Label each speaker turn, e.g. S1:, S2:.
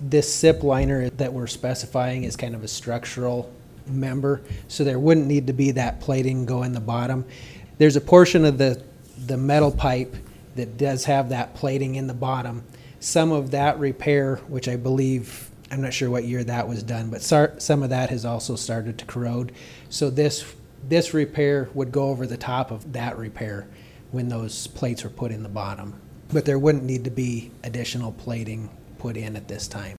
S1: This SIP liner that we're specifying is kind of a structural member, so there wouldn't need to be that plating go in the bottom. There's a portion of the metal pipe that does have that plating in the bottom. Some of that repair, which I believe, I'm not sure what year that was done, but some of that has also started to corrode. So this repair would go over the top of that repair when those plates were put in the bottom. But there wouldn't need to be additional plating put in at this time.